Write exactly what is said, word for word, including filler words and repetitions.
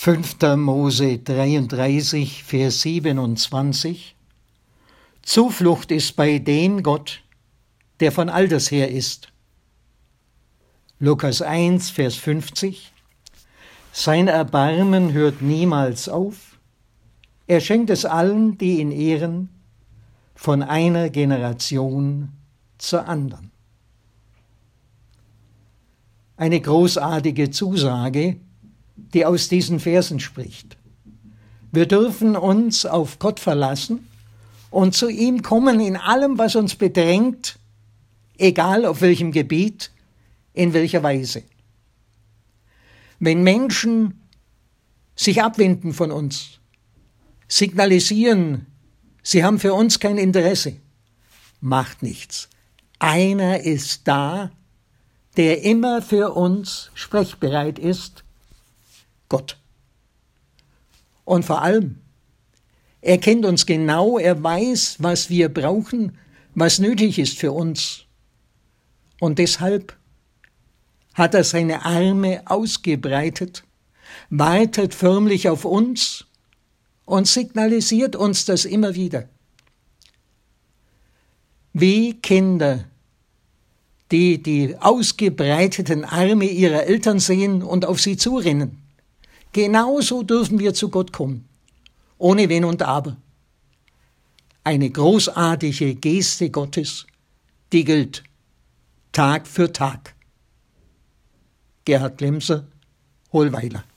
fünfter Mose dreiunddreißig, Vers siebenundzwanzig. Zuflucht ist bei dem Gott, der von alters her ist. Lukas eins, Vers fünfzig. Sein Erbarmen hört niemals auf. Er schenkt es allen, die ihn ehren, von einer Generation zur anderen. Eine großartige Zusage, die aus diesen Versen spricht. Wir dürfen uns auf Gott verlassen und zu ihm kommen in allem, was uns bedrängt, egal auf welchem Gebiet, in welcher Weise. Wenn Menschen sich abwenden von uns, signalisieren, sie haben für uns kein Interesse, macht nichts. Einer ist da, der immer für uns sprechbereit ist, Gott. Und vor allem, er kennt uns genau, er weiß, was wir brauchen, was nötig ist für uns. Und deshalb hat er seine Arme ausgebreitet, wartet förmlich auf uns und signalisiert uns das immer wieder. Wie Kinder, die die ausgebreiteten Arme ihrer Eltern sehen und auf sie zurennen. Genauso dürfen wir zu Gott kommen, ohne Wenn und Aber. Eine großartige Geste Gottes, die gilt Tag für Tag. Gerhard Glemser, Hohlweiler.